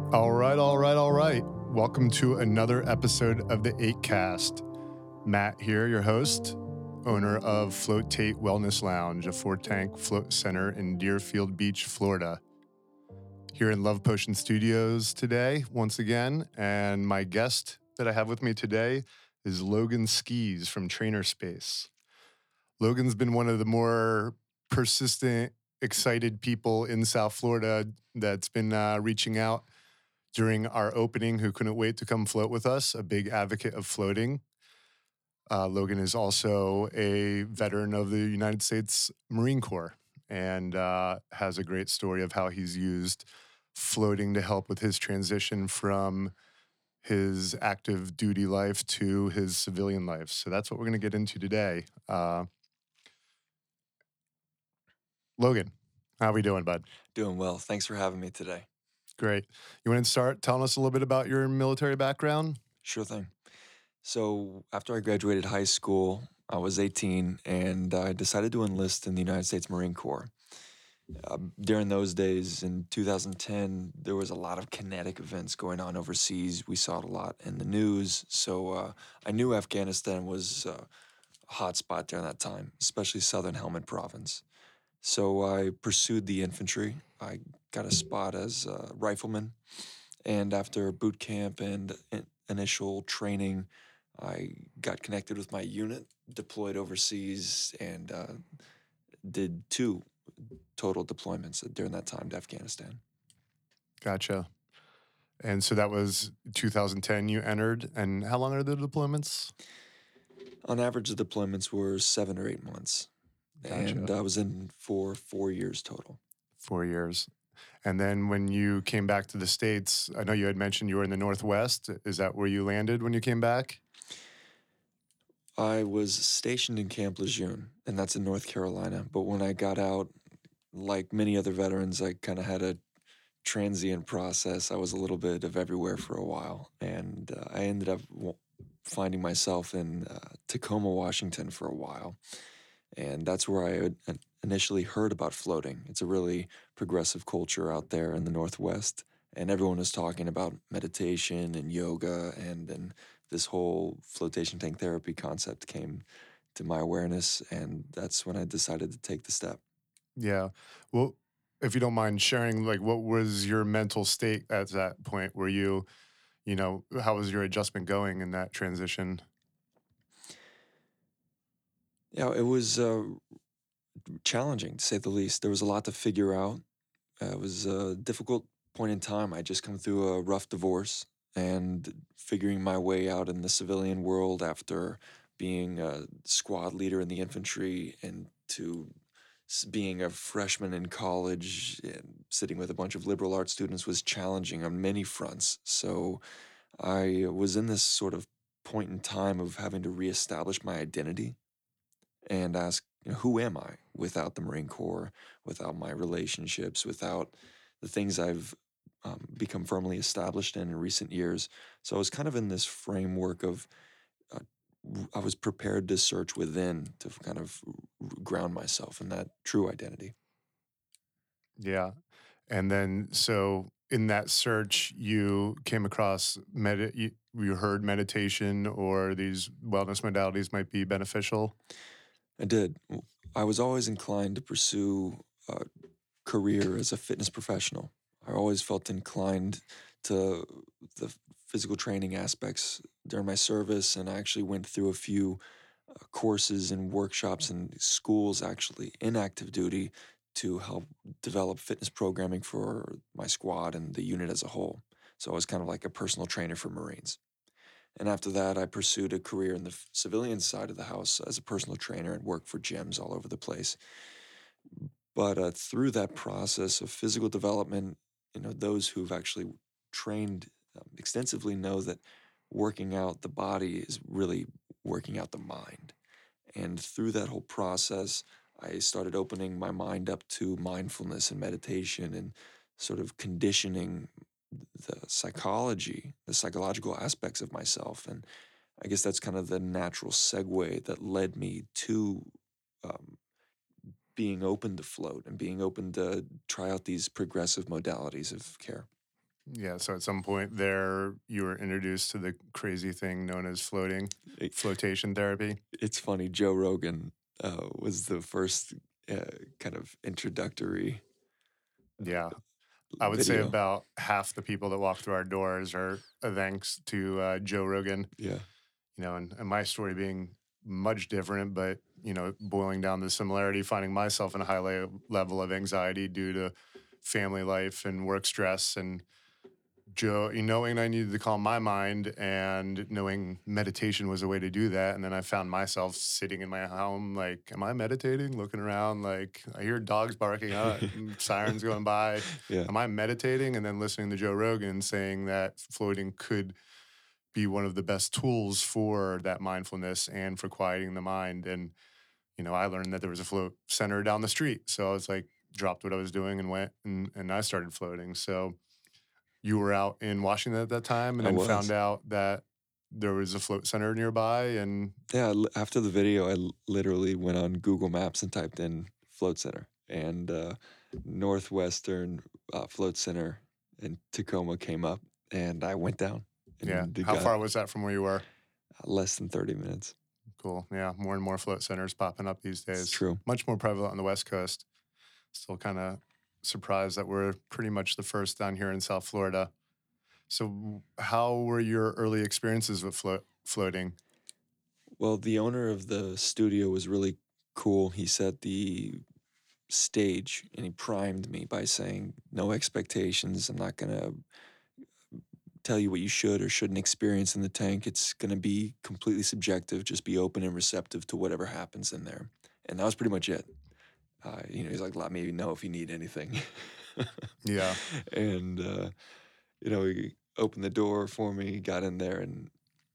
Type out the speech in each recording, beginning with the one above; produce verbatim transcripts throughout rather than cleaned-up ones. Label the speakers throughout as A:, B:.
A: All right, all right, all right. Welcome to another episode of the eight cast. Matt here, your host, owner of Floatate Wellness Lounge, a four-tank float center in Deerfield Beach, Florida. Here in Love Potion Studios today, once again, and my guest that I have with me today is Logan Skis from Trainer Space. Logan's been one of the more persistent, excited people in South Florida that's been uh, reaching out during our opening, who couldn't wait to come float with us, a big advocate of floating. Uh, Logan is also a veteran of the United States Marine Corps and uh, has a great story of how he's used floating to help with his transition from his active duty life to his civilian life. So that's what we're going to get into today. Uh, Logan, how are we doing, bud?
B: Doing well. Thanks for having me today.
A: Great. You want to start telling us a little bit about your military background?
B: Sure thing. So, after I graduated high school, I was eighteen and I decided to enlist in the United States Marine Corps. Um, during those days in two thousand ten, there was a lot of kinetic events going on overseas. We saw it a lot in the news. So, uh, I knew Afghanistan was uh, a hot spot during that time, especially Southern Helmand Province. So, I pursued the infantry. I got a spot as a rifleman. And after boot camp and in- initial training, I got connected with my unit, deployed overseas, and uh, did two total deployments during that time to Afghanistan.
A: Gotcha. And so that was two thousand ten you entered. And how long are the deployments?
B: On average, the deployments were seven or eight months, and
A: Gotcha.
B: I was in for four years total.
A: Four years. And then when you came back to the States, I know you had mentioned you were in the Northwest. Is that where you landed when you came back?
B: I was stationed in Camp Lejeune, and that's in North Carolina. But when I got out, like many other veterans, I kind of had a transient process. I was a little bit of everywhere for a while, and uh, I ended up w- finding myself in uh, Tacoma, Washington for a while. And that's where I had in- initially heard about floating. It's a really progressive culture out there in the Northwest, and everyone was talking about meditation and yoga, and then this whole flotation tank therapy concept came to my awareness, and that's when I decided to take the step.
A: Yeah. Well, if you don't mind sharing, like, what was your mental state at that point? Were you, you know, how was your adjustment going in that transition?
B: Yeah, it was uh, challenging to say the least. There was a lot to figure out. Uh, it was a difficult point in time. I just come through a rough divorce and figuring my way out in the civilian world after being a squad leader in the infantry and to s- being a freshman in college and sitting with a bunch of liberal arts students was challenging on many fronts. So I was in this sort of point in time of having to reestablish my identity and ask, you know, who am I without the Marine Corps, without my relationships, without the things I've um, become firmly established in in recent years. So I was kind of in this framework of uh, w- I was prepared to search within to f- kind of r- ground myself in that true identity.
A: Yeah. And then, so in that search, you came across, med- you, you heard meditation or these wellness modalities might be beneficial.
B: I did. W- I was always inclined to pursue a career as a fitness professional. I always felt inclined to the physical training aspects during my service, and I actually went through a few uh, courses and workshops and schools actually in active duty to help develop fitness programming for my squad and the unit as a whole. So I was kind of like a personal trainer for Marines. And after that, I pursued a career in the f- civilian side of the house as a personal trainer and worked for gyms all over the place. But uh, through that process of physical development, you know, those who've actually trained um, extensively know that working out the body is really working out the mind. And through that whole process, I started opening my mind up to mindfulness and meditation and sort of conditioning the psychology, the psychological aspects of myself. And I guess that's kind of the natural segue that led me to um, being open to float and being open to try out these progressive modalities of care.
A: Yeah, so at some point there, you were introduced to the crazy thing known as floating,
B: It-
A: flotation therapy.
B: it's funny. Joe Rogan uh, was the first uh, kind of introductory
A: Yeah, I would say
B: video.
A: about half the people that walk through our doors are uh, thanks to uh, Joe Rogan.
B: Yeah,
A: You know, and, and my story being much different, but you know, boiling down the similarity, finding myself in a high le- level of anxiety due to family life and work stress, and Joe, knowing I needed to calm my mind and knowing meditation was a way to do that. And then I found myself sitting in my home, like, am I meditating? Looking around, like, I hear dogs barking out, and sirens going by.
B: yeah,
A: Am I meditating? And then listening to Joe Rogan saying that floating could be one of the best tools for that mindfulness and for quieting the mind. And, you know, I learned that there was a float center down the street. So I was like, dropped what I was doing and went and, and I started floating. So, you were out in Washington at that time and
B: I
A: then found
B: was.
A: out that there was a float center nearby and
B: Yeah, l- after the video, I l- literally went on Google Maps and typed in float center, and uh, Northwestern uh, Float Center in Tacoma came up, and I went down
A: yeah.
B: and it
A: How
B: got
A: far was that from where you were?
B: less than thirty minutes.
A: Cool. Yeah. More and more float centers popping up these
B: It's
A: days.
B: true.
A: Much more prevalent on the West Coast. Still kind of surprised that we're pretty much the first down here in South Florida. So, how were your early experiences with float floating?
B: Well, the owner of the studio was really cool. He set the stage and he primed me by saying, no expectations. I'm not going to tell you what you should or shouldn't experience in the tank. It's going to be completely subjective. Just be open and receptive to whatever happens in there. And that was pretty much it. Uh, you know, he's like, let me know if you need anything.
A: Yeah.
B: and, uh, you know, he opened the door for me, got in there, and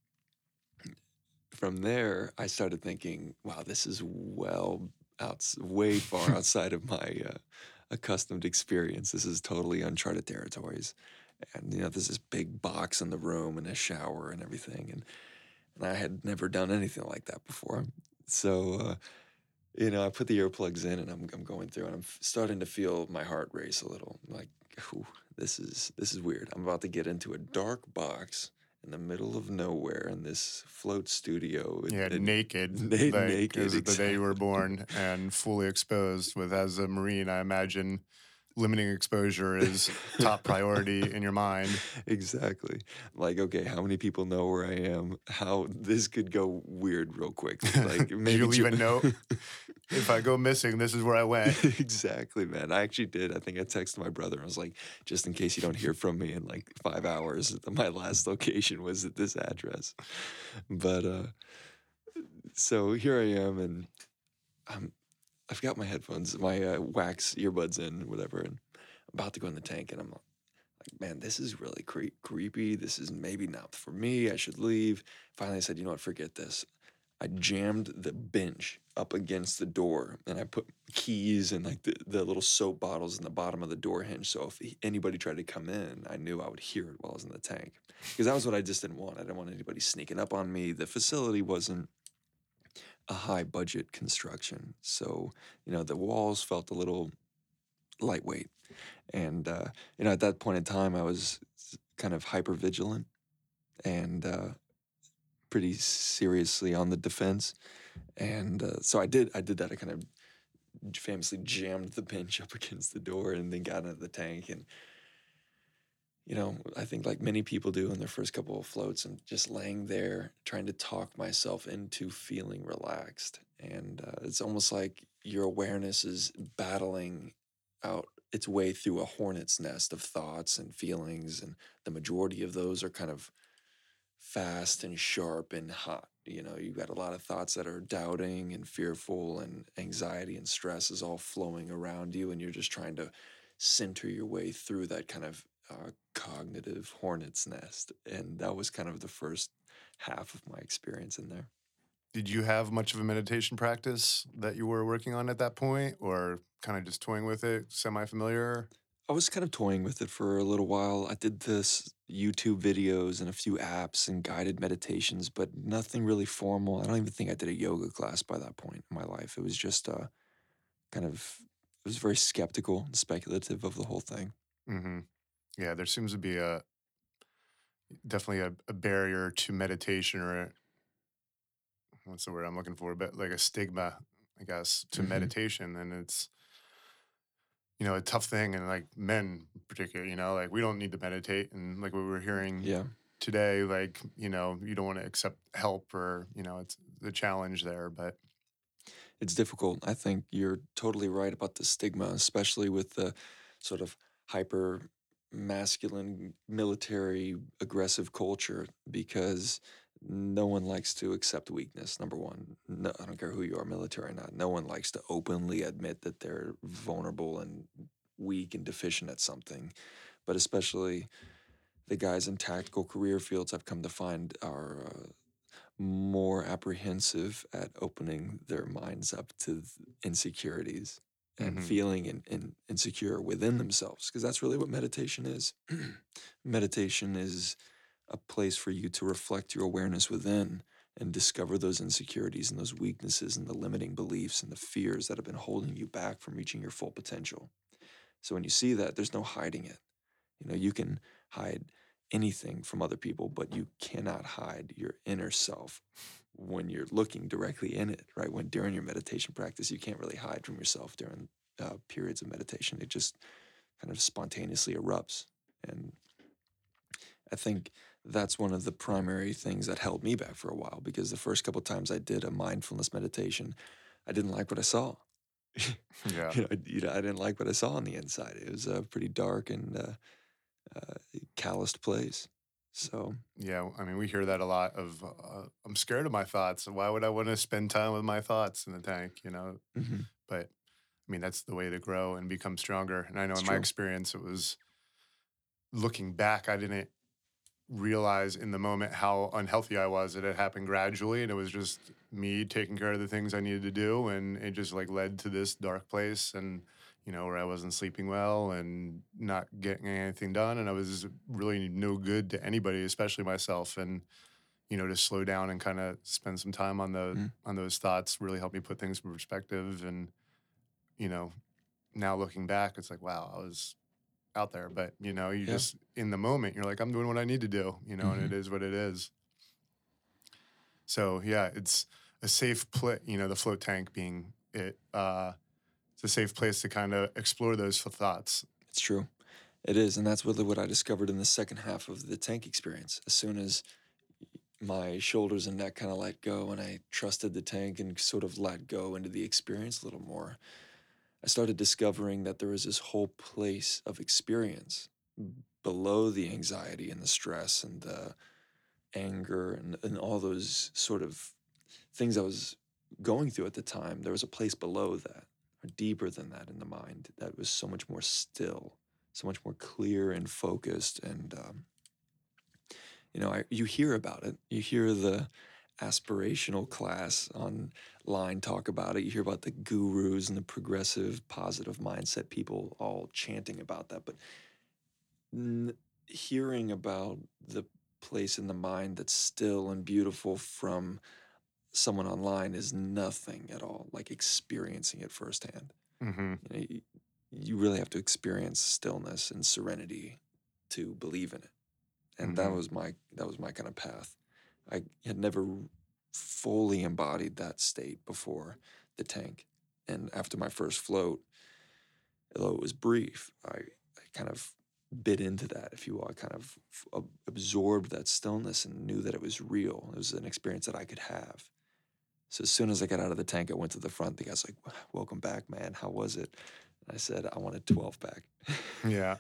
B: from there, I started thinking, wow, this is well out, way far outside of my uh, accustomed experience. This is totally uncharted territories. And, you know, there's this big box in the room and a shower and everything. And, and I had never done anything like that before. So, uh, you know, I put the earplugs in and I'm, I'm going through and I'm f- starting to feel my heart race a little. Like, ooh, this is this is weird. I'm about to get into a dark box in the middle of nowhere in this float studio.
A: Yeah,
B: And,
A: naked,
B: and
A: like it
B: naked,
A: was the day you were
B: exactly.
A: born, and fully exposed. With as a Marine, I imagine limiting exposure is top priority in your mind.
B: Exactly. Like, okay, how many people know where I am? How this could go weird real quick. Like
A: Did you
B: maybe
A: leave
B: jo-
A: a note? If I go missing, this is where I went.
B: exactly, man. I actually did. I think I texted my brother. I was like, just in case you don't hear from me in like five hours, my last location was at this address. But uh so here I am, and I'm I've got my headphones, my uh, wax earbuds in, whatever, and I'm about to go in the tank, and I'm like, man, this is really cre- creepy. This is maybe not for me. I should leave. Finally, I said, you know what? Forget this. I jammed the bench up against the door and I put keys and like the, the little soap bottles in the bottom of the door hinge. So if he- anybody tried to come in, I knew I would hear it while I was in the tank. Because that was what I just didn't want. I didn't want anybody sneaking up on me. The facility wasn't a high budget construction. So, you know, the walls felt a little lightweight. And, uh, you know, at that point in time, I was kind of hyper vigilant and uh, pretty seriously on the defense. And uh, so I did. I did that. I kind of famously jammed the bench up against the door and then got into the tank. And you know, I think like many people do in their first couple of floats, I'm just laying there trying to talk myself into feeling relaxed. And uh, it's almost like your awareness is battling out its way through a hornet's nest of thoughts and feelings, and the majority of those are kind of fast and sharp and hot. You know, you've got a lot of thoughts that are doubting and fearful, and anxiety and stress is all flowing around you, and you're just trying to center your way through that kind of uh, cognitive hornet's nest. And that was kind of the first half of my experience in there.
A: Did you have much of a meditation practice that you were working on at that point, or kind of just toying with it, semi familiar?
B: I was kind of toying with it for a little while. I did this YouTube videos and a few apps and guided meditations, but nothing really formal. I don't even think I did a yoga class by that point in my life. It was just uh, kind of, it was very skeptical and speculative of the whole thing.
A: Hmm. Yeah, there seems to be a definitely a, a barrier to meditation, or a, what's the word I'm looking for? But like a stigma, I guess, to
B: Hmm.
A: meditation, and it's you know a tough thing, and like men in particular, you know, like we don't need to meditate, and like what we were hearing
B: Yeah,
A: today, like you know you don't want to accept help, or you know it's the challenge there, but
B: it's difficult. I think you're totally right about the stigma, especially with the sort of hyper masculine, military, aggressive culture, because no one likes to accept weakness. Number one, no, I don't care who you are, military or not, no one likes to openly admit that they're vulnerable and weak and deficient at something. But especially the guys in tactical career fields, I've come to find are uh, more apprehensive at opening their minds up to th- insecurities and
A: hmm
B: feeling in, in, insecure within themselves, because that's really what meditation is. Meditation is a place for you to reflect your awareness within and discover those insecurities and those weaknesses and the limiting beliefs and the fears that have been holding you back from reaching your full potential. So when you see that, there's no hiding it. You know, you can hide anything from other people, but you cannot hide your inner self when you're looking directly in it, right? When during your meditation practice, you can't really hide from yourself during uh, periods of meditation. It just kind of spontaneously erupts. And I think that's one of the primary things that held me back for a while, because the first couple times I did a mindfulness meditation, I didn't like what I saw.
A: yeah.
B: you know, I, you know, I didn't like what I saw on the inside. It was uh, pretty dark and uh, uh, calloused place. So,
A: Yeah, I mean, we hear that a lot of, uh, I'm scared of my thoughts. Why would I want to spend time with my thoughts in the tank, you know?
B: mhm,
A: But I mean, that's the way to grow and become stronger. And I know
B: it's
A: in my
B: true.
A: experience, it was looking back, I didn't realize in the moment how unhealthy I was. It had happened gradually, and it was just me taking care of the things I needed to do. And it just like led to this dark place. And, you know, where I wasn't sleeping well and not getting anything done. And I was really no good to anybody, especially myself. And, you know, to slow down and kind of spend some time on the
B: Mm,
A: on those thoughts really helped me put things in perspective. And, you know, now looking back, it's like, wow, I was out there. But, you know, you
B: yeah.
A: just in the moment, you're like, I'm doing what I need to do, you know, and
B: Hmm.
A: it is what it is. So yeah, it's a safe place, you know, the float tank being it, uh, it's a safe place to kind of explore those th- thoughts.
B: It's true. It is. And that's really what I discovered in the second half of the tank experience. As soon as my shoulders and neck kind of let go and I trusted the tank and sort of let go into the experience a little more, I started discovering that there was this whole place of experience below the anxiety and the stress and the anger and, and all those sort of things I was going through at the time. There was a place below that, or deeper than that in the mind, that was so much more still, so much more clear and focused. And, um, you know, I, you hear about it. You hear the aspirational class online talk about it. You hear about the gurus and the progressive positive mindset people all chanting about that. But n- hearing about the place in the mind that's still and beautiful from someone online is nothing at all like experiencing it firsthand.
A: hmm
B: You know, you, you really have to experience stillness and serenity to believe in it. And that
A: hmm
B: was my that was my kind of path. I had never fully embodied that state before the tank. And after my first float, although it was brief, I, I kind of bit into that, if you will. I kind of f- absorbed that stillness and knew that it was real. It was an experience that I could have. So as soon as I got out of the tank, I went to the front. The guy's like, "Welcome back, man. How was it?" And I said, "I want a twelve pack."
A: Yeah.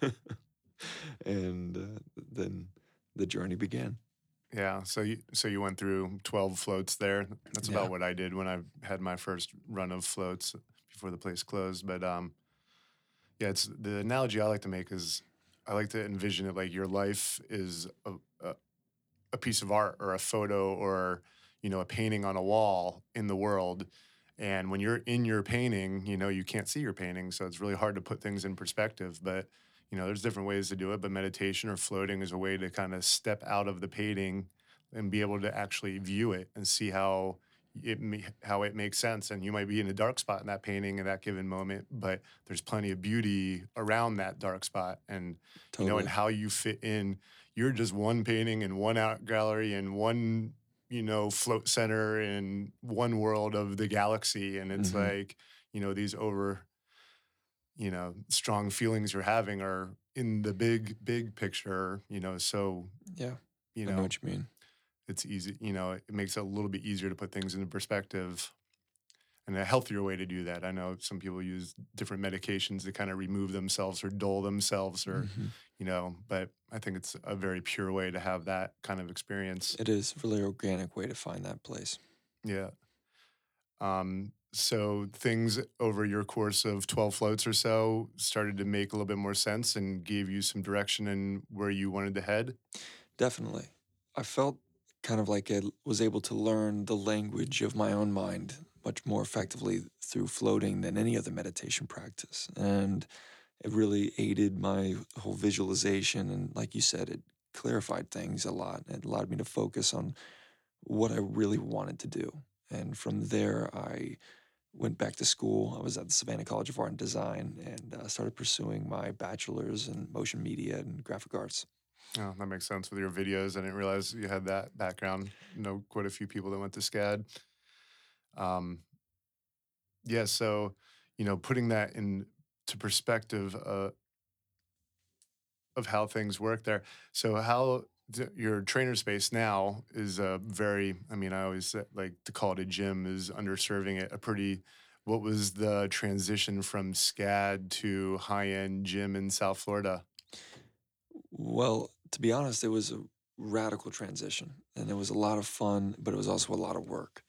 B: And uh, then the journey began.
A: Yeah. So you, so you went through twelve floats there. That's about
B: Yeah.
A: what I did when I had my first run of floats before the place closed. But, um, yeah, it's the analogy I like to make is I like to envision it like your life is a, a, a piece of art or a photo or you know a painting on a wall in the world, and when you're in your painting you know you can't see your painting, so it's really hard to put things in perspective. But you know there's different ways to do it, but meditation or floating is a way to kind of step out of the painting and be able to actually view it and see how it may, how it makes sense. And you might be in a dark spot in that painting at that given moment, but there's plenty of beauty around that dark spot. And, you know, and
B: Totally.
A: how you fit in, you're just one painting in one art gallery and one, you know, float center in one world of the galaxy. And it's
B: hmm
A: like, you know, these over, you know, strong feelings you're having are in the big, big picture, you know, so,
B: Yeah,
A: you
B: I know
A: know,
B: what you mean.
A: it's easy, you know, it makes it a little bit easier to put things into perspective and a healthier way to do that. I know some people use different medications to kind of remove themselves or dull themselves or,
B: hmm
A: you know, but I think it's a very pure way to have that kind of experience.
B: It is a really organic way to find that place.
A: Yeah. Um, so things over your course of twelve floats or so started to make a little bit more sense and gave you some direction in where you wanted to head.
B: Definitely. I felt kind of like I was able to learn the language of my own mind much more effectively through floating than any other meditation practice. And it really aided my whole visualization. And like you said, it clarified things a lot. It allowed me to focus on what I really wanted to do. And from there, I went back to school. I was at the Savannah College of Art and Design and uh, started pursuing my bachelor's in motion media and graphic arts.
A: Oh, that makes sense with your videos. I didn't realize you had that background. Know quite a few people that went to SCAD. Um, yeah, so you know, putting that into perspective uh, of how things work there. So how d- your trainer space now is a very, I mean, I always say, like to call it a gym is underserving it. A pretty, what was the transition from SCAD to high end gym in South Florida?
B: Well, to be honest, it was a radical transition and it was a lot of fun, but it was also a lot of work.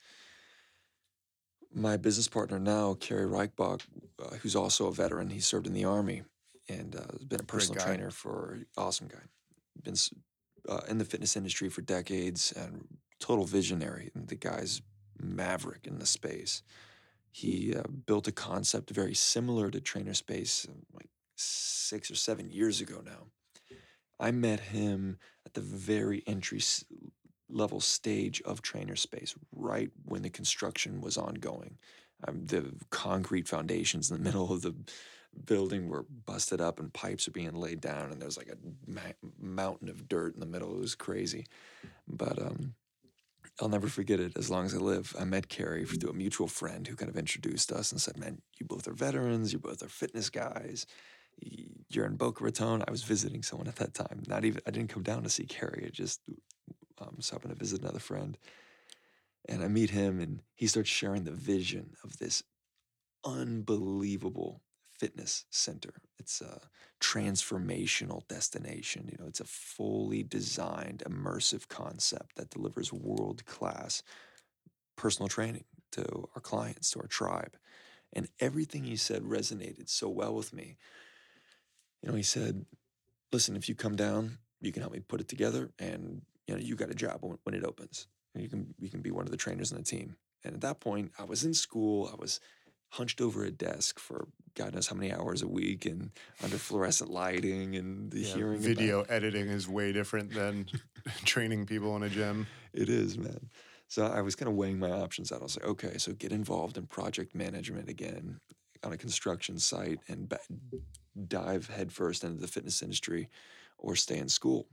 B: My business partner now, Kerry Reichbach, uh, who's also a veteran, he served in the Army and uh, has been a
A: Great
B: personal
A: guy.
B: trainer for awesome guy. Been s- uh, in the fitness industry for decades and total visionary. And the guy's maverick in the space. He uh, built a concept very similar to Trainer Space uh, like six or seven years ago now. I met him at the very entry s- level stage of Trainer Space, right when the construction was ongoing. Um, the concrete foundations in the middle of the building were busted up and pipes are being laid down, and there's like a ma- mountain of dirt in the middle. It was crazy. But um, I'll never forget it as long as I live. I met Carrie through a mutual friend who kind of introduced us and said, "Man, you both are veterans. You both are fitness guys. Y- You're in Boca Raton." I was visiting someone at that time. Not even I didn't come down to see Carrie. I just um, was happened to visit another friend, and I meet him, and he starts sharing the vision of this unbelievable fitness center. It's a transformational destination. You know, it's a fully designed, immersive concept that delivers world class personal training to our clients, to our tribe. And everything he said resonated so well with me. You know, he said, "Listen, if you come down, you can help me put it together, and you know, you got a job when, when it opens. You can you can be one of the trainers in the team." And at that point, I was in school. I was hunched over a desk for God knows how many hours a week, and under fluorescent lighting, and the
A: Yeah,
B: hearing about
A: video editing is way different than training people in a gym.
B: it is, man. So I was kind of weighing my options out. I was like, okay, so get involved in project management again on a construction site and ba- dive headfirst into the fitness industry, or stay in school.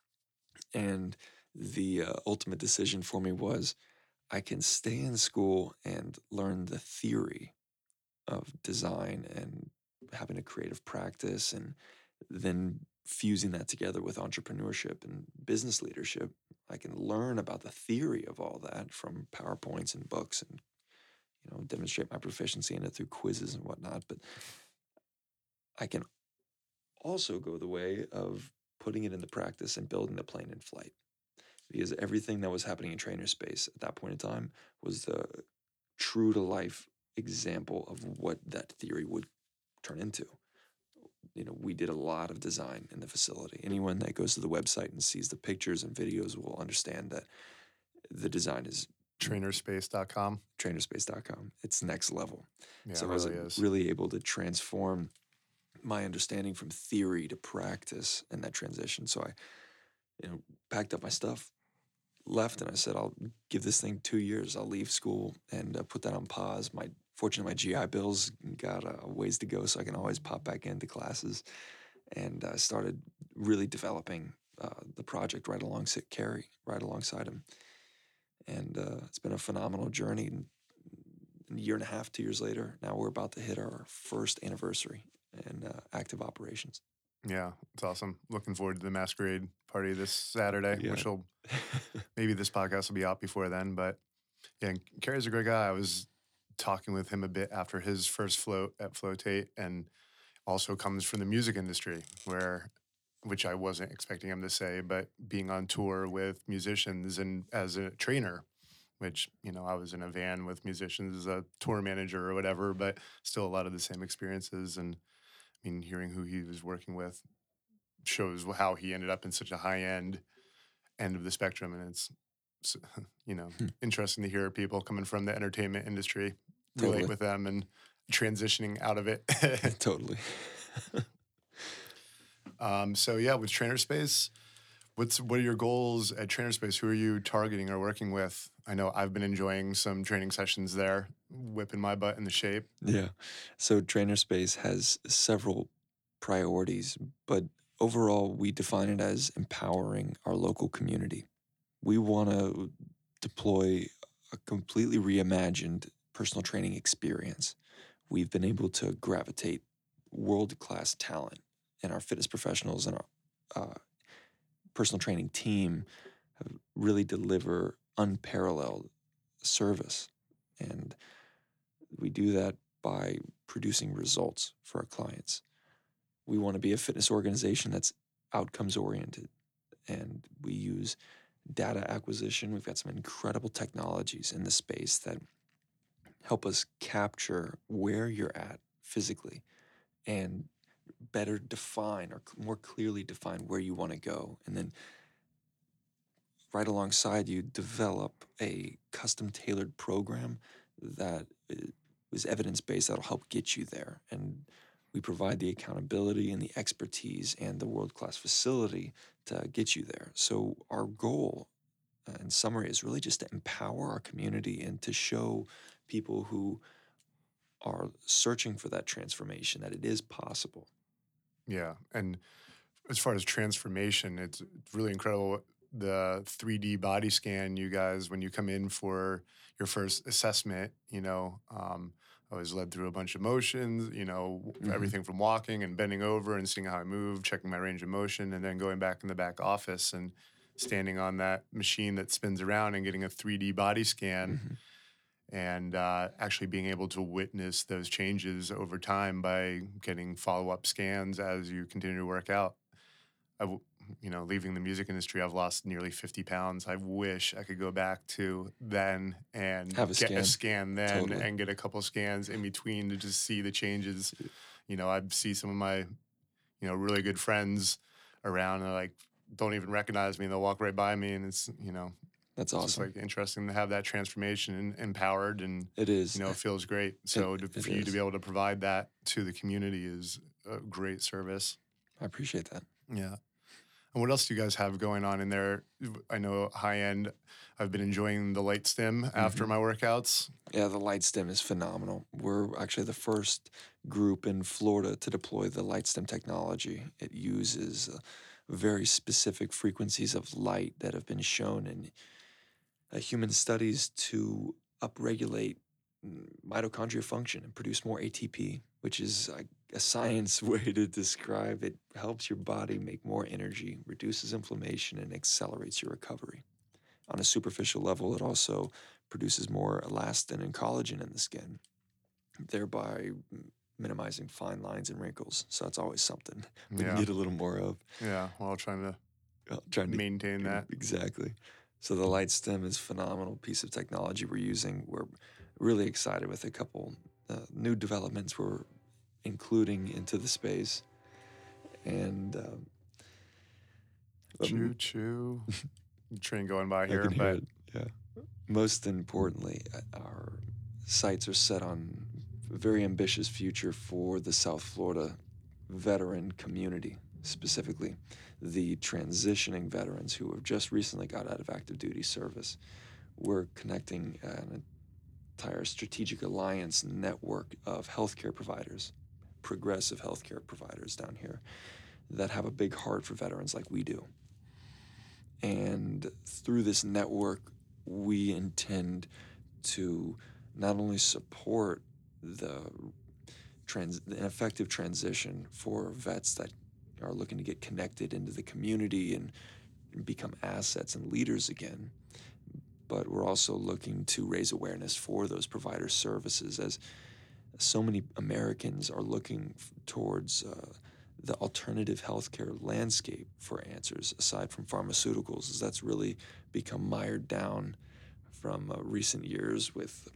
B: And the uh, ultimate decision for me was I can stay in school and learn the theory of design and having a creative practice, and then fusing that together with entrepreneurship and business leadership. I can learn about the theory of all that from PowerPoints and books, and you know, demonstrate my proficiency in it through quizzes and whatnot. But I can also go the way of putting it into practice and building the plane in flight, because everything that was happening in trainer space at that point in time was the true to life example of what that theory would turn into. You know, we did a lot of design in the facility. Anyone that goes to the website and sees the pictures and videos will understand that the design is
A: Trainerspace dot com.
B: trainerspace dot com. It's next level.
A: Yeah, it
B: So I was
A: really is.
B: really able to transform my understanding from theory to practice in that transition. So I, you know, packed up my stuff, left and I said, I'll give this thing two years. I'll leave school and uh, put that on pause. My Fortunately, my G I Bills got uh, ways to go, so I can always pop back into classes. And I uh, started really developing uh, the project right alongside Kerry, right alongside him. And uh, it's been a phenomenal journey. And a year and a half, two years later, now we're about to hit our first anniversary in uh, active operations.
A: Yeah, it's awesome. Looking forward to the masquerade party this Saturday,
B: Yeah.
A: which will maybe this podcast will be out before then. But yeah, Kerry's a great guy. I was talking with him a bit after his first float at Floatate, and also comes from the music industry, where, which I wasn't expecting him to say, but being on tour with musicians and as a trainer, which, you know, I was in a van with musicians as a tour manager or whatever, but still a lot of the same experiences. And I mean, hearing who he was working with shows how he ended up in such a high end end of the spectrum. And it's, you know,
B: Hmm.
A: interesting to hear people coming from the entertainment industry
B: Totally.
A: relate with them and transitioning out of it.
B: Totally.
A: um, so yeah, with Trainer Space, what's what are your goals at Trainer Space? Who are you targeting or working with? I know I've been enjoying some training sessions there, whipping my butt into shape.
B: Yeah. So Trainer Space has several priorities, but overall, we define it as empowering our local community. We want to deploy a completely reimagined personal training experience. We've been able to gravitate world-class talent, and our fitness professionals and our uh, personal training team have really deliver unparalleled service. And we do that by producing results for our clients. We want to be a fitness organization that's outcomes oriented, and we use data acquisition. We've got some incredible technologies in the space that help us capture where you're at physically and better define or more clearly define where you want to go. And then right alongside you, develop a custom tailored program that is evidence-based that'll help get you there. And we provide the accountability and the expertise and the world-class facility to get you there. So our goal, uh, in summary, is really just to empower our community and to show people who are searching for that transformation that it is possible.
A: Yeah, and as far as transformation, it's it's really incredible the three D body scan you guys, when you come in for your first assessment, you know, um, I was led through a bunch of motions, you know,
B: Mhm.
A: everything from walking and bending over and seeing how I move, checking my range of motion, and then going back in the back office and standing on that machine that spins around and getting a three D body scan.
B: Mhm.
A: And uh, actually being able to witness those changes over time by getting follow-up scans as you continue to work out. I, w- you know, leaving the music industry, I've lost nearly fifty pounds. I wish I could go back to then and
B: Have a
A: get
B: scan.
A: a scan then
B: Totally.
A: and get a couple scans in between to just see the changes. You know, I see some of my, you know, really good friends around and like don't even recognize me. They'll walk right by me, and it's, you know,
B: That's
A: it's just
B: awesome.
A: like interesting to have that transformation and empowered, and
B: It is.
A: you know, it feels great. So to,
B: it
A: for you to
B: is.
A: be able to provide that to the community is a great service.
B: I appreciate that.
A: Yeah. And what else do you guys have going on in there? I know high end. I've been enjoying the light stim after
B: Mhm.
A: my workouts.
B: Yeah, the LightStim is phenomenal. We're actually the first group in Florida to deploy the LightStim technology. It uses uh, very specific frequencies of light that have been shown in uh, human studies to upregulate mm, mitochondria function and produce more A T P, which is uh, a science way to describe it. Helps your body make more energy, reduces inflammation, and accelerates your recovery. On a superficial level, it also produces more elastin and collagen in the skin, thereby m- minimizing fine lines and wrinkles. So that's always something we
A: Yeah.
B: need a little more of.
A: Yeah. While trying to
B: Uh, trying to
A: maintain that.
B: Exactly. So the light stem is a phenomenal piece of technology we're using. We're really excited with a couple uh, new developments we're including into the space. And um,
A: Choo
B: um,
A: choo. Train going by
B: I
A: here,
B: can hear
A: but
B: it. Yeah. Most importantly, uh, our sights are set on a very ambitious future for the South Florida veteran community. specifically the transitioning veterans who have just recently got out of active duty service. We're connecting an entire strategic alliance network of healthcare providers, progressive healthcare providers down here that have a big heart for veterans like we do. And through this network, we intend to not only support the, trans- an effective transition for vets that are looking to get connected into the community and become assets and leaders again, but we're also looking to raise awareness for those provider services, as so many Americans are looking f- towards uh, the alternative healthcare landscape for answers aside from pharmaceuticals, as that's really become mired down from uh, recent years with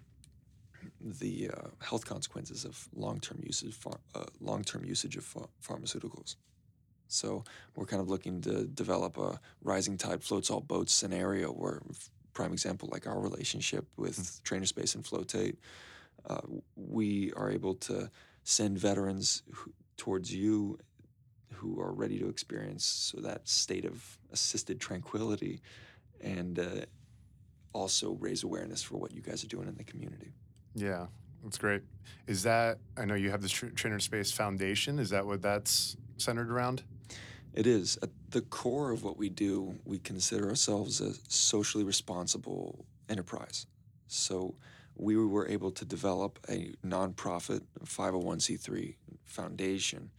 B: the uh, health consequences of long-term usage, phar- uh, long-term usage of ph- pharmaceuticals. So we're kind of looking to develop a rising tide floats all boats scenario where, f- prime example, like our relationship with Trainer Space and Flotate, uh, we are able to send veterans who, towards you who are ready to experience so that state of assisted tranquility and uh, also raise awareness for what you guys are doing in the community.
A: Yeah, that's great. Is that, I know you have the Tr- Trainer Space Foundation. Is that what that's centered around?
B: It is. At the core of what we do, we consider ourselves a socially responsible enterprise. So we were able to develop a nonprofit five oh one c three foundation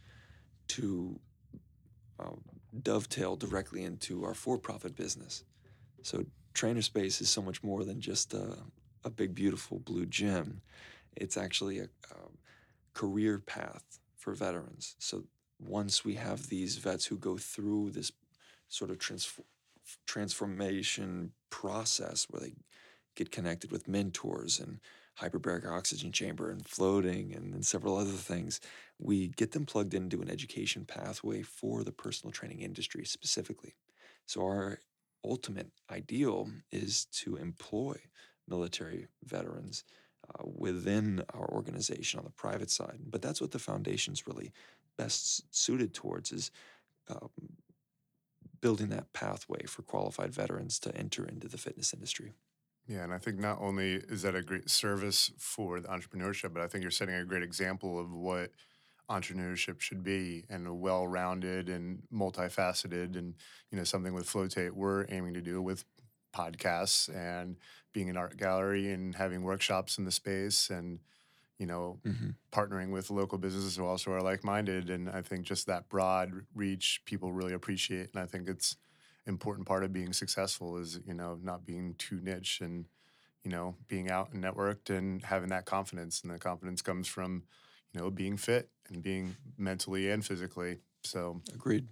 B: to uh, dovetail directly into our for-profit business. So Trainer Space is so much more than just a, a big, beautiful blue gym. It's actually a, a career path for veterans. So once we have these vets who go through this sort of transf- transformation process where they get connected with mentors and hyperbaric oxygen chamber and floating and, and several other things, we get them plugged into an education pathway for the personal training industry specifically. So our ultimate ideal is to employ military veterans uh, within our organization on the private side. But that's what the foundation's really best suited towards, is um, building that pathway for qualified veterans to enter into the fitness industry.
A: Yeah, and I think not only is that a great service for the entrepreneurship, but I think you're setting a great example of what entrepreneurship should be, and a well-rounded and multifaceted, and you know, something with Flotate we're aiming to do with podcasts and being an art gallery and having workshops in the space, and you know,
B: Mm-hmm.
A: partnering with local businesses who also are like-minded. And I think just that broad reach people really appreciate, and I think it's important part of being successful is, you know, not being too niche, and you know, being out and networked and having that confidence. And the confidence comes from, you know, being fit and being mentally and physically. So,
B: Agreed.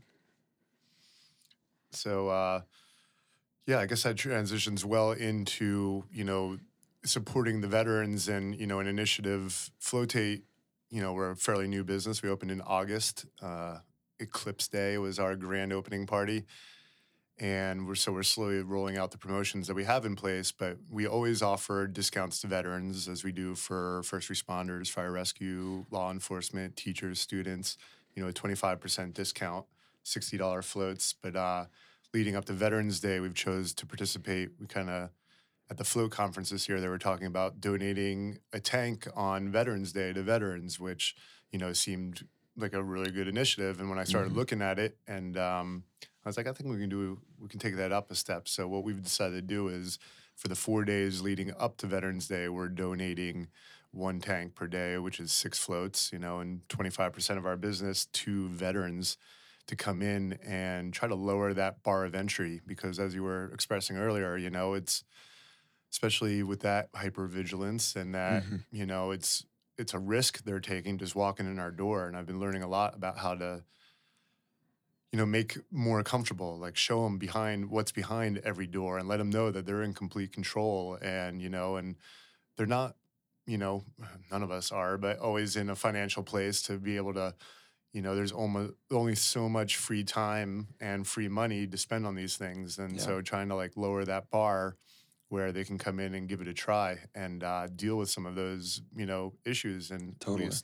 A: so, uh, yeah, I guess that transitions well into, you know, supporting the veterans and, you know, an initiative. Flotate, you know, we're a fairly new business. We opened in August. Uh, Eclipse Day was our grand opening party. And we're so we're slowly rolling out the promotions that we have in place, but we always offer discounts to veterans, as we do for first responders, fire rescue, law enforcement, teachers, students. You know, a twenty-five percent discount, sixty dollars floats. But uh, leading up to Veterans Day, we've chose to participate. We kind of at the float conference this year, they were talking about donating a tank on Veterans Day to veterans, which you know seemed like a really good initiative. And when I started
B: Mm-hmm.
A: looking at it, and um, I was like, I think we can do, we can take that up a step. So what we've decided to do is, for the four days leading up to Veterans Day, we're donating one tank per day, which is six floats, you know, and twenty-five percent of our business to veterans to come in and try to lower that bar of entry. Because as you were expressing earlier, you know, it's, especially with that hypervigilance and that,
B: Mm-hmm.
A: you know, it's, it's a risk they're taking just walking in our door. And I've been learning a lot about how to, you know, make more comfortable, like show them behind what's behind every door and let them know that they're in complete control. And, you know, and they're not, you know, none of us are, but always in a financial place to be able to, you know, there's almost only so much free time and free money to spend on these things. And
B: Yeah.
A: so trying to like lower that bar where they can come in and give it a try and uh, deal with some of those, you know, issues, and
B: Totally.
A: at least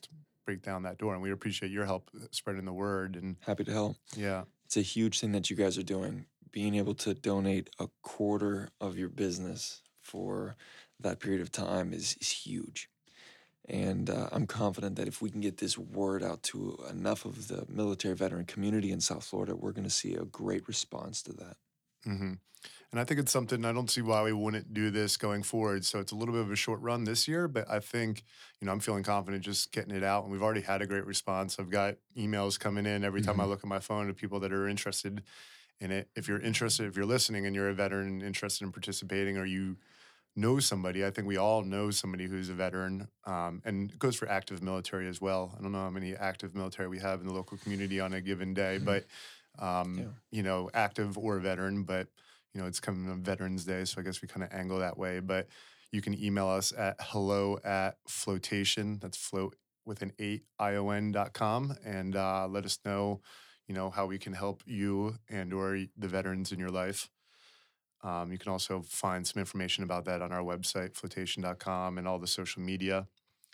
A: break down that door. And we appreciate your help spreading the word. And
B: Happy to help.
A: yeah,
B: It's a huge thing that you guys are doing. Being able to donate a quarter of your business for that period of time is, is huge. And uh, I'm confident that if we can get this word out to enough of the military veteran community in South Florida, we're going to see a great response to that.
A: hmm and I think it's something I don't see why we wouldn't do this going forward. So it's a little bit of a short run this year, but I think, you know, I'm feeling confident just getting it out. And we've already had a great response. I've got emails coming in every time I
B: Mhm.
A: look at my phone of people that are interested in it. If you're interested, if you're listening and you're a veteran interested in participating, or you know somebody, I think we all know somebody who's a veteran, um, and it goes for active military as well. I don't know how many active military we have in the local community on a given day,
B: Mhm.
A: but um,
B: Yeah.
A: you know, active or veteran. But you know, it's coming on Veterans Day, so I guess we kind of angle that way. But you can email us at hello at flotation. That's float with an eight I O N dot com, and uh, let us know, you know, how we can help you and or the veterans in your life. Um, you can also find some information about that on our website, flotation dot com, and all the social media.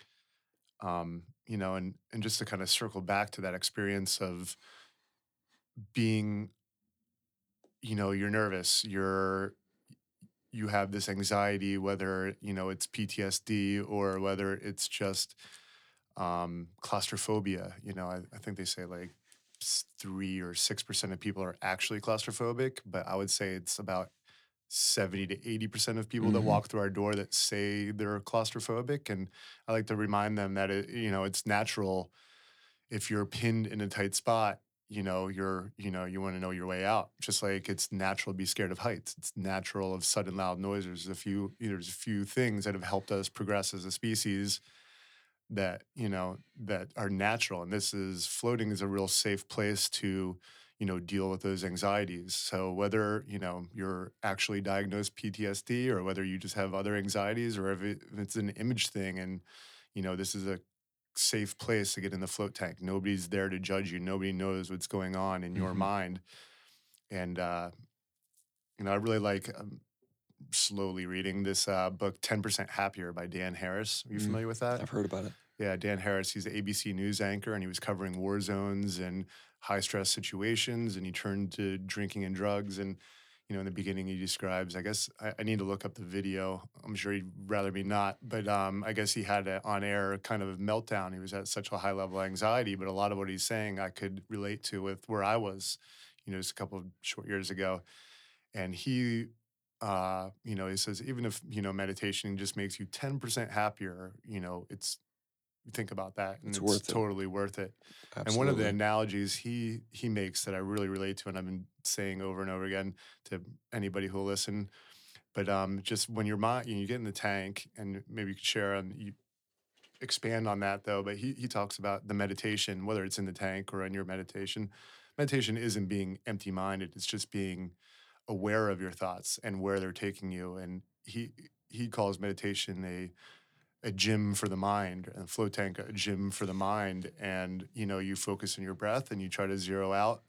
A: Um, you know, and and just to kind of circle back to that experience of being, you know, you're nervous, you're you have this anxiety, whether you know it's P T S D or whether it's just um, claustrophobia. You know, I, I think they say like s- three or six percent of people are actually claustrophobic, but I would say it's about seventy to eighty percent of people that
B: Mhm.
A: walk through our door that say they're claustrophobic. And I like to remind them that it, you know, it's natural. If you're pinned in a tight spot, you know, you're, you know, you want to know your way out. Just like it's natural to be scared of heights. It's natural of sudden loud noises. There's a few, you know, there's a few things that have helped us progress as a species that, you know, that are natural. And this is floating is a real safe place to, you know, deal with those anxieties. So whether, you know, you're actually diagnosed P T S D or whether you just have other anxieties or if, it, if it's an image thing and, you know, this is a safe place to get in the float tank. Nobody's there to judge you. Nobody knows what's going on in your
B: Mhm.
A: mind. And, uh, you know, I really like um, slowly reading this uh, book, ten percent Happier by Dan Harris. Are you
B: Mm.
A: familiar with that?
B: I've heard about it.
A: Yeah, Dan Harris, he's the A B C News anchor, and he was covering war zones and high stress situations, and he turned to drinking and drugs. And, you know, in the beginning, he describes, I guess I, I need to look up the video. I'm sure he'd rather me not, but um, I guess he had an on air kind of meltdown. He was at such a high level of anxiety, but a lot of what he's saying I could relate to with where I was, you know, just a couple of short years ago. And he, uh, you know, he says, even if, you know, meditation just makes you ten percent happier, you know, it's, you think about that and
B: It's
A: it's
B: worth it.
A: totally worth it. And one of the
B: Absolutely.
A: analogies he he makes that I really relate to and I've been saying over and over again to anybody who'll listen, but um just when your mind you get in the tank, and maybe you could share on you expand on that though, but he he talks about the meditation, whether it's in the tank or in your meditation. Meditation isn't being empty-minded, it's just being aware of your thoughts and where they're taking you. And he he calls meditation a a gym for the mind, and float tank a gym for the mind. And you know, you focus on your breath and you try to zero out.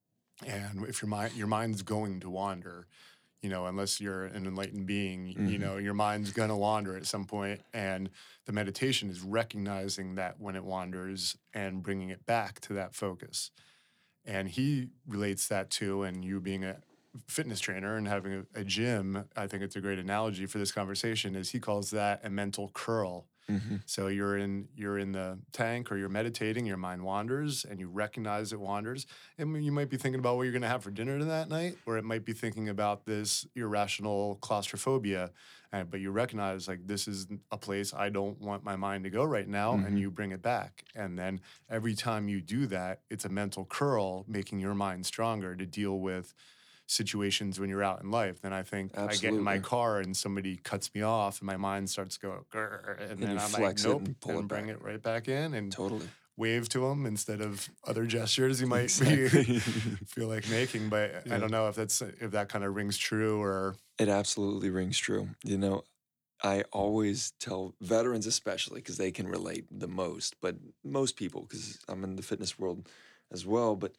A: And if your mind your mind's going to wander, you know, unless you're an enlightened being, you
B: Mhm.
A: know, your mind's gonna wander at some point. And the meditation is recognizing that when it wanders and bringing it back to that focus. And he relates that to, and you being a fitness trainer and having a, a gym, I think it's a great analogy for this conversation, is he calls that a mental curl.
B: Mhm.
A: So you're in you're in the tank or you're meditating, your mind wanders and you recognize it wanders. And you might be thinking about what you're gonna have for dinner that night, or it might be thinking about this irrational claustrophobia. Uh, but you recognize like this is a place I don't want my mind to go right now, and
B: Mhm.
A: you bring it back. And then every time you do that, it's a mental curl, making your mind stronger to deal with situations when you're out in life. Then I think I get in my
B: Absolutely.
A: car and somebody cuts me off and my mind starts to go, "Grr," and
B: And
A: then
B: you
A: I'm like,
B: flex it
A: nope,
B: and pull
A: and
B: it
A: bring
B: back.
A: it right back in and
B: Totally.
A: wave to them instead of other gestures you might be
B: Exactly.
A: feel like making. But I
B: Yeah.
A: don't know if that's if that kind of rings true or
B: It absolutely rings true. You know, I always tell veterans, especially because they can relate the most, but most people, because I'm in the fitness world as well. But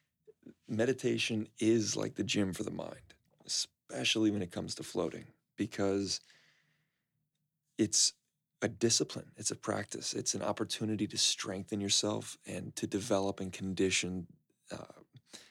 B: meditation is like the gym for the mind, especially when it comes to floating, because it's a discipline. It's a practice. It's an opportunity to strengthen yourself and to develop and condition uh,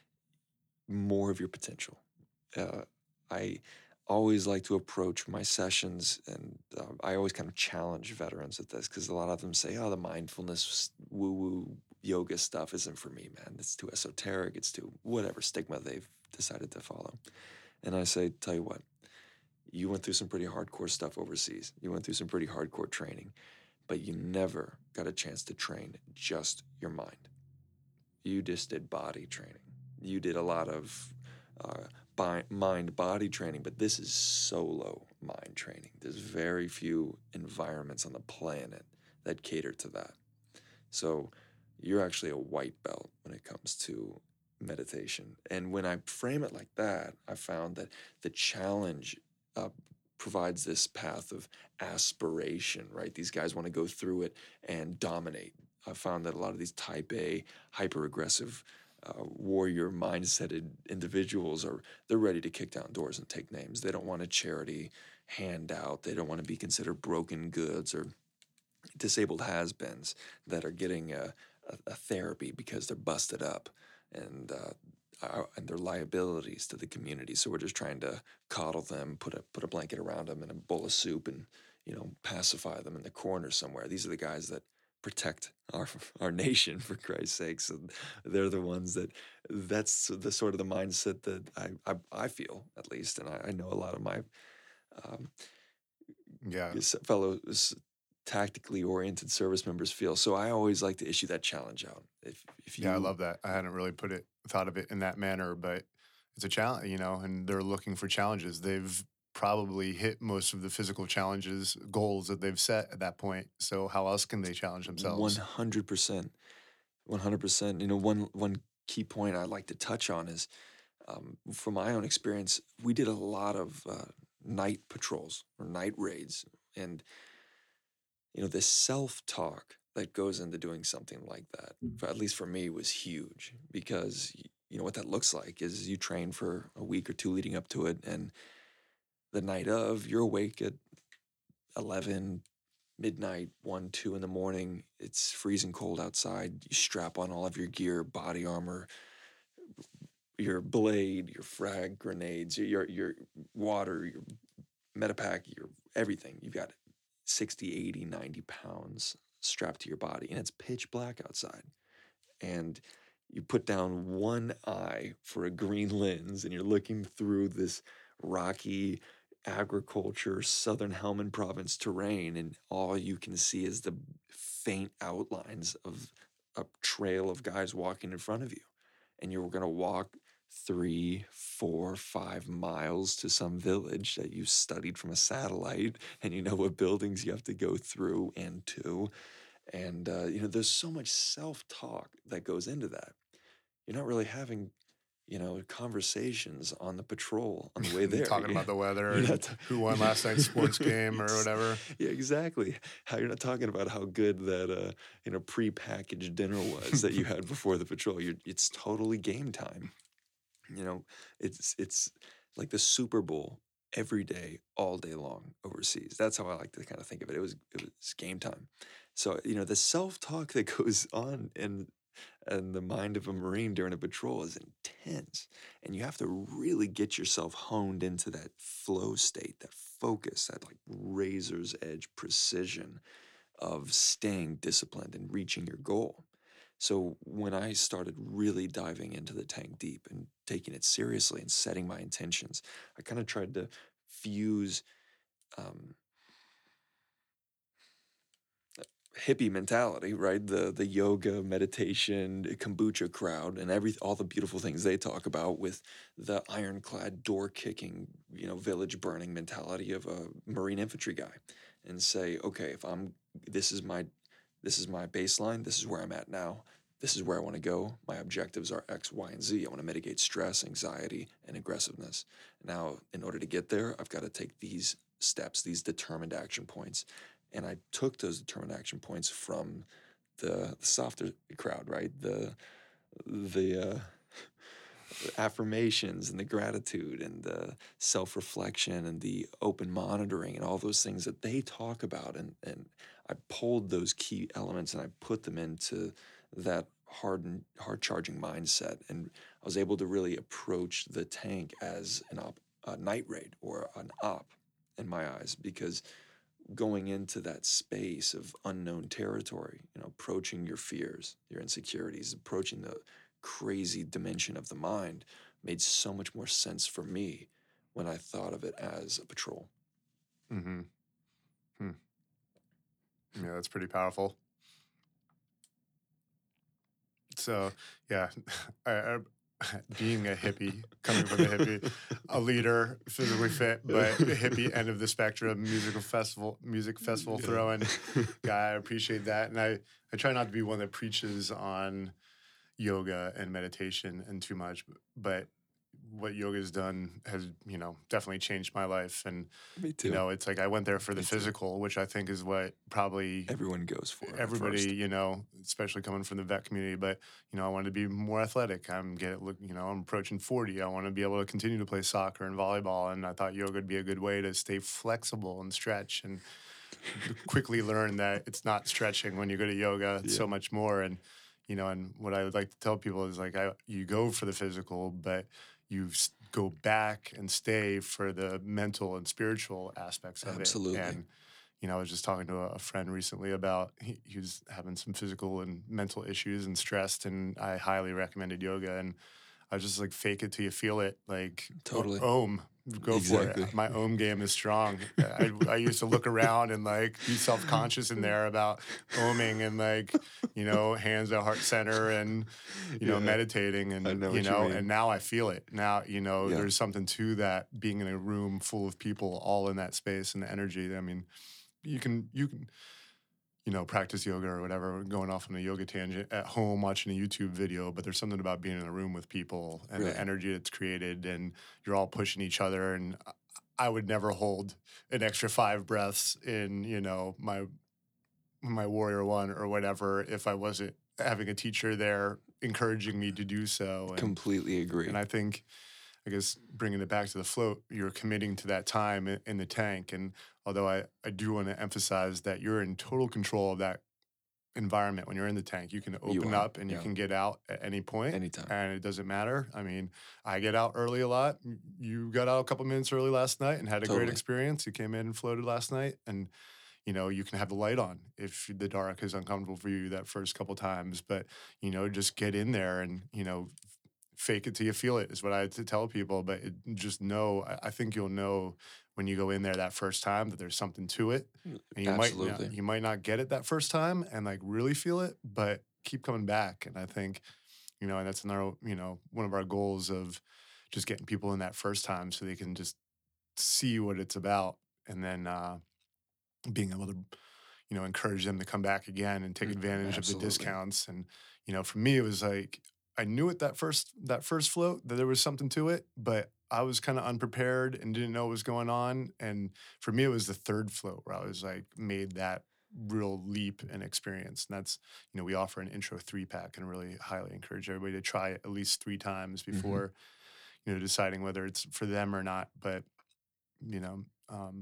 B: more of your potential. Uh, I always like to approach my sessions, and uh, I always kind of challenge veterans at this because a lot of them say, "Oh, the mindfulness woo-woo yoga stuff isn't for me, man. It's too esoteric. It's too whatever stigma they've decided to follow." And I say, tell you what, you went through some pretty hardcore stuff overseas. You went through some pretty hardcore training, but you never got a chance to train just your mind. You just did body training. You did a lot of uh, mind-body training, but this is solo mind training. There's very few environments on the planet that cater to that. So you're actually a white belt when it comes to meditation. And when I frame it like that, I found that the challenge uh, provides this path of aspiration, right? These guys want to go through it and dominate. I found that a lot of these type A, hyper-aggressive, uh, warrior mindseted individuals are, they're ready to kick down doors and take names. They don't want a charity handout. They don't want to be considered broken goods or disabled has-beens that are getting a, a, a therapy because they're busted up and uh, are, and they're liabilities to the community. So we're just trying to coddle them, put a put a blanket around them and a bowl of soup, and you know pacify them in the corner somewhere. These are the guys that protect our our nation, for Christ's sake. So they're the ones that that's the sort of the mindset that I I, I feel, at least, and I, I know a lot of my um,
A: Yeah.
B: fellow tactically oriented service members feel. So I always like to issue that challenge out. If if you
A: Yeah, I love that. I hadn't really put it thought of it in that manner, but it's a challenge, you know, and they're looking for challenges. They've probably hit most of the physical challenges, goals that they've set at that point. So how else can they challenge
B: one
A: themselves?
B: hundred percent, one hundred percent. You know, one one key point I'd like to touch on is, um, from my own experience, we did a lot of uh, night patrols or night raids, and you know, the self-talk that goes into doing something like that, for, at least for me, was huge because y- you know what that looks like is you train for a week or two leading up to it, and the night of, you're awake at eleven, midnight, one, two in the morning. It's freezing cold outside. You strap on all of your gear, body armor, your blade, your frag grenades, your your water, your Metapack, your everything. You've got sixty, eighty, ninety pounds strapped to your body, and it's pitch black outside. And you put down one eye for a green lens, and you're looking through this rocky agriculture, southern Helmand province terrain, and all you can see is the faint outlines of a trail of guys walking in front of you. And you're going to walk three, four, five miles to some village that you studied from a satellite, and you know what buildings you have to go through and to. And, uh, you know, there's so much self-talk that goes into that. You're not really having, you know, conversations on the patrol on the way there.
A: Talking
B: You-
A: about the weather
B: you're
A: and
B: not ta-
A: who won last night's sports game or whatever.
B: Yeah, exactly. How you're not talking about how good that, uh, you know, pre-packaged dinner was that you had before the patrol. You're, it's totally game time. You know, it's it's like the Super Bowl every day, all day long overseas. That's how I like to kind of think of it. It was it was game time. So you know, the self talk that goes on in in the mind of a Marine during a patrol is intense, and you have to really get yourself honed into that flow state, that focus, that like razor's edge precision of staying disciplined and reaching your goal. So when I started really diving into the tank deep and taking it seriously and setting my intentions, I kind of tried to fuse um, hippie mentality, right? The the yoga, meditation, kombucha crowd, and every all the beautiful things they talk about with the ironclad door kicking, you know, village burning mentality of a Marine infantry guy, and say, okay, if I'm this is my this is my baseline, this is where I'm at now. This is where I want to go. My objectives are X, Y, and Z. I want to mitigate stress, anxiety, and aggressiveness. Now, in order to get there, I've got to take these steps, these determined action points. And I took those determined action points from the, the softer crowd, right? The the uh, affirmations and the gratitude and the self-reflection and the open monitoring and all those things that they talk about. And, and I pulled those key elements and I put them into that hard and hard charging mindset. And I was able to really approach the tank as an op, a night raid or an op in my eyes, because going into that space of unknown territory, you know, approaching your fears, your insecurities, approaching the crazy dimension of the mind made so much more sense for me when I thought of it as a patrol.
A: Mm-hmm. Hmm. Yeah, that's pretty powerful. So, yeah, I, I, being a hippie, coming from a hippie, a leader, physically fit, but the hippie end of the spectrum, musical festival, music festival
B: Yeah.
A: throwing guy, I appreciate that. And I, I try not to be one that preaches on yoga and meditation and too much, but what yoga's done has, you know, definitely changed my life. And,
B: Me too.
A: you know, it's like I went there for the
B: Me too.
A: physical, which I think is what probably
B: Everyone goes for it
A: everybody,
B: first.
A: you know, especially coming from the vet community. But, you know, I wanted to be more athletic. I'm get look, you know, I'm approaching forty. I want to be able to continue to play soccer and volleyball. And I thought yoga would be a good way to stay flexible and stretch, and quickly learn that it's not stretching when you go to yoga. It's
B: Yeah.
A: so much more. And, you know, and what I would like to tell people is like, I, you go for the physical, but you s- go back and stay for the mental and spiritual aspects of
B: Absolutely.
A: it. And, you know, I was just talking to a, a friend recently about, he, he was having some physical and mental issues and stressed, and I highly recommended yoga. And I was just like, fake it till you feel it. Like,
B: Totally.
A: Om, go
B: Exactly.
A: for it. My Om game is strong. I, I used to look around and like be self-conscious in there about Oming and like, you know, hands at heart center and, you know,
B: Yeah.
A: meditating.
B: I
A: And,
B: know
A: you
B: what you
A: know,
B: mean.
A: and now I feel it. Now, you know,
B: Yeah.
A: there's something to that, being in a room full of people all in that space and the energy. I mean, you can, you can, you know, practice yoga or whatever, going off on a yoga tangent at home, watching a YouTube video, but there's something about being in a room with people and
B: Right.
A: the energy that's created, and you're all pushing each other. And I would never hold an extra five breaths in, you know, my, my Warrior One or whatever, if I wasn't having a teacher there encouraging me to do so. And,
B: Completely agree.
A: and I think, I guess bringing it back to the float, you're committing to that time in, in the tank. And although I, I do want to emphasize that you're in total control of that environment when you're in the tank, you can
B: You
A: open
B: are,
A: up and you
B: yeah.
A: can get out at any point,
B: Anytime.
A: and it doesn't matter. I mean, I get out early a lot. You got out a couple minutes early last night and had a
B: Totally.
A: great experience. You came in and floated last night, and you know, you can have the light on if the dark is uncomfortable for you that first couple times, but you know, just get in there and, you know, fake it till you feel it is what I had to tell people. But it, just know, I, I think you'll know when you go in there that first time that there's something to it, and you might
B: Absolutely.
A: not, you might not get it that first time and like really feel it, but keep coming back. And I think, you know, and that's another, you know, one of our goals of just getting people in that first time so they can just see what it's about, and then uh, being able to, you know, encourage them to come back again and take
B: Mm,
A: advantage of the
B: absolutely.
A: discounts. And, you know, for me, it was like, I knew it that first, that first float that there was something to it, but I was kind of unprepared and didn't know what was going on. And for me, it was the third float where I was like, made that real leap in experience. And that's, you know, we offer an intro three pack and really highly encourage everybody to try it at least three times
B: Mhm.
A: before, you know, deciding whether it's for them or not. But, you know, um,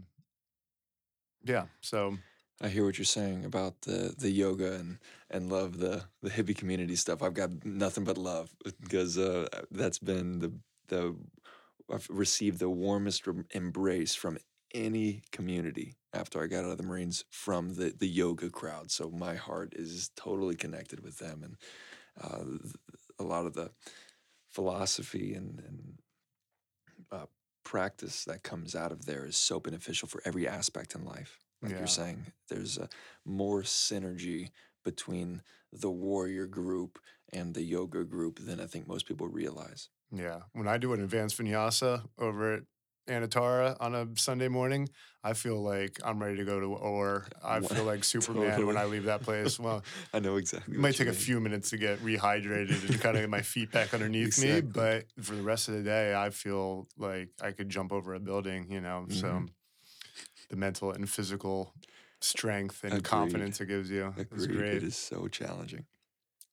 A: yeah, so
B: I hear what you're saying about the the yoga and and love the the hippie community stuff. I've got nothing but love because uh, that's been the the I've received the warmest rem- embrace from any community after I got out of the Marines from the the yoga crowd. So my heart is totally connected with them, and uh, th- a lot of the philosophy and and uh, practice that comes out of there is so beneficial for every aspect in life. Like
A: yeah.
B: you're saying, there's a more synergy between the warrior group and the yoga group than I think most people realize.
A: Yeah. When I do an advanced vinyasa over at Anatara on a Sunday morning, I feel like I'm ready to go to war. I
B: Wha-
A: feel like Superman when
B: Totally.
A: I leave that place. Well,
B: I know exactly
A: it
B: what
A: might
B: you
A: take a
B: mean.
A: few minutes to get rehydrated and kind of get my feet back underneath me,
B: Exactly.
A: but for the rest of the day, I feel like I could jump over a building, you know. So
B: Mhm.
A: the mental and physical strength and
B: Agreed.
A: confidence it gives you is
B: Agreed.
A: great.
B: It is so challenging.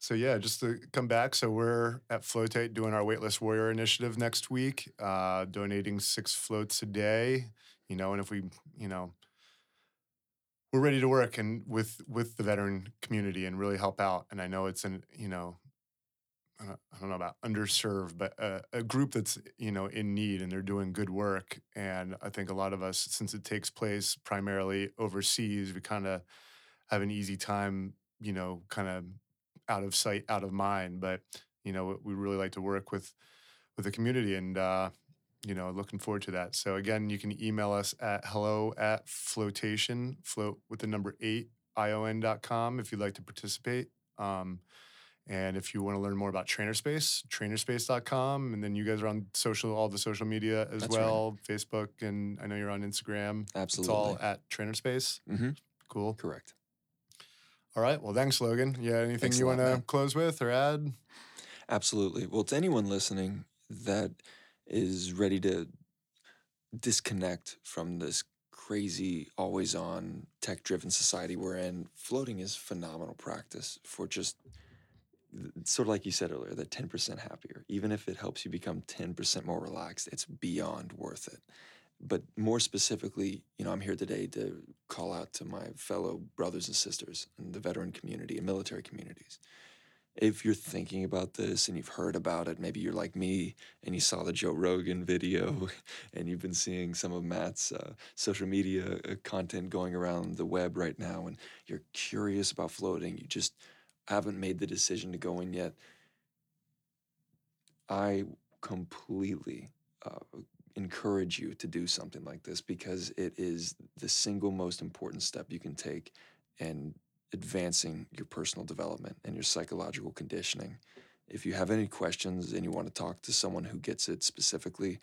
A: So yeah, just to come back. So we're at Floatate doing our Weightless Warrior initiative next week, uh, donating six floats a day. You know, and if we, you know, we're ready to work and with with the veteran community and really help out. And I know it's an, you know, I don't I don't know about underserved, but a, a group that's, you know, in need and they're doing good work. And I think a lot of us, since it takes place primarily overseas, we kind of have an easy time, you know, kind of out of sight, out of mind. But you know, we really like to work with with the community, and uh, you know, looking forward to that. So again, you can email us at hello at flotation, float with the number eight, ion dot com if you'd like to participate. Um, and if you want to learn more about Trainerspace, trainerspace dot com. And then you guys are on social, all the social media as
B: That's right.
A: well, Facebook, and I know you're on Instagram.
B: Absolutely.
A: It's all at Trainerspace.
B: Mm-hmm.
A: Cool.
B: Correct.
A: All right. Well, thanks, Logan. Yeah, anything
B: Thanks a
A: you
B: lot,
A: want to
B: Matt.
A: close with or add?
B: Absolutely. Well, to anyone listening that is ready to disconnect from this crazy, always on, tech driven society we're in, floating is phenomenal practice for just sort of like you said earlier, that ten percent happier. Even if it helps you become ten percent more relaxed, it's beyond worth it. But more specifically, you know, I'm here today to call out to my fellow brothers and sisters in the veteran community and military communities. If you're thinking about this and you've heard about it, maybe you're like me and you saw the Joe Rogan video and you've been seeing some of Matt's uh, social media uh, content going around the web right now, and you're curious about floating, you just haven't made the decision to go in yet. I completely uh, encourage you to do something like this because it is the single most important step you can take in advancing your personal development and your psychological conditioning. If you have any questions and you want to talk to someone who gets it specifically,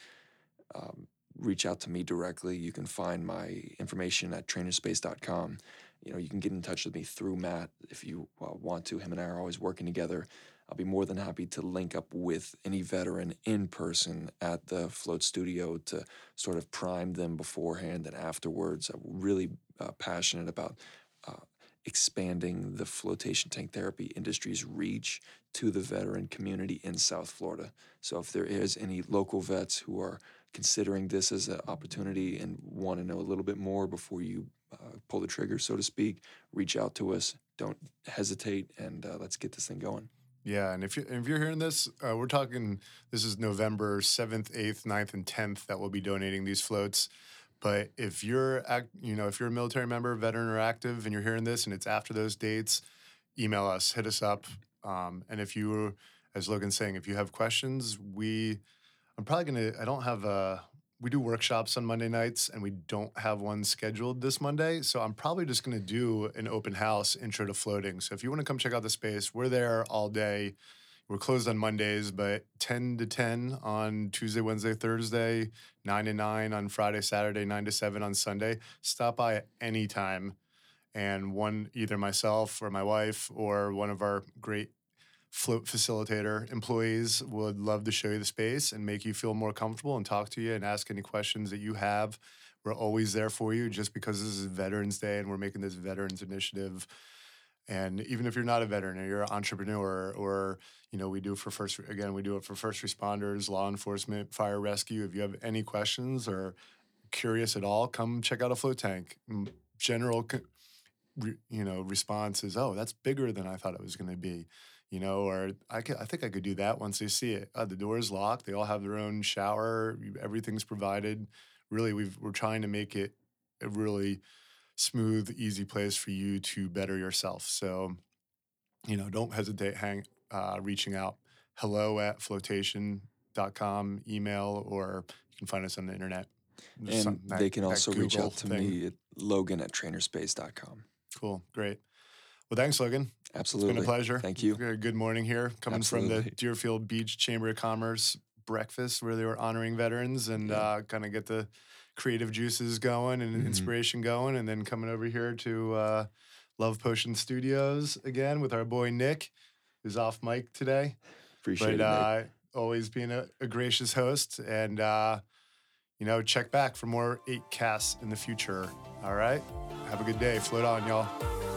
B: um, reach out to me directly. You can find my information at trainerspace dot com. You know, you can get in touch with me through Matt if you uh, want to. Him and I are always working together. I'll be more than happy to link up with any veteran in person at the Float Studio to sort of prime them beforehand and afterwards. I'm really uh, passionate about uh, expanding the flotation tank therapy industry's reach to the veteran community in South Florida. So if there is any local vets who are considering this as an opportunity and want to know a little bit more before you uh, pull the trigger, so to speak, reach out to us. Don't hesitate, and uh, let's get this thing going.
A: Yeah, and if you're, if you're hearing this, uh, we're talking, this is November seventh, eighth, ninth, and tenth that we'll be donating these floats. But if you're, act, you know, if you're a military member, veteran, or active, and you're hearing this and it's after those dates, email us, hit us up. Um, and if you, as Logan's saying, if you have questions, we, I'm probably going to, I don't have a, we do workshops on Monday nights and we don't have one scheduled this Monday. So I'm probably just going to do an open house intro to floating. So if you want to come check out the space, we're there all day. We're closed on Mondays, but ten to ten on Tuesday, Wednesday, Thursday, nine to nine on Friday, Saturday, nine to seven on Sunday. Stop by at any time. And one, either myself or my wife or one of our great float facilitator employees would love to show you the space and make you feel more comfortable and talk to you and ask any questions that you have. We're always there for you just because this is Veterans Day and we're making this Veterans Initiative. And even if you're not a veteran or you're an entrepreneur or, you know, we do it for first, again, we do it for first responders, law enforcement, fire rescue. If you have any questions or curious at all, come check out a float tank. General, you know, response is, oh, that's bigger than I thought it was going to be. You know, or I could, I think I could do that once they see it. Uh, the door is locked. They all have their own shower. Everything's provided. Really, we've, we're trying to make it a really smooth, easy place for you to better yourself. So, you know, don't hesitate hang, uh, reaching out. Hello at flotation dot com, email, or you can find us on the internet.
B: There's and some, they that, can also reach out to
A: thing.
B: me at Logan at trainerspace dot com.
A: Cool. Great. Well, thanks, Logan.
B: Absolutely.
A: It's been a pleasure.
B: Thank you.
A: Good morning here. Coming
B: Absolutely.
A: from the Deerfield Beach Chamber of Commerce breakfast where they were honoring veterans and yeah. uh, kind of get the creative juices going and mm-hmm. inspiration going. And then coming over here to uh, Love Potion Studios again with our boy Nick, who's off mic today.
B: Appreciate
A: but,
B: it,
A: uh,
B: Nick.
A: Always being a, a gracious host. And, uh, you know, check back for more eight casts in the future. All right? Have a good day. Float on, y'all.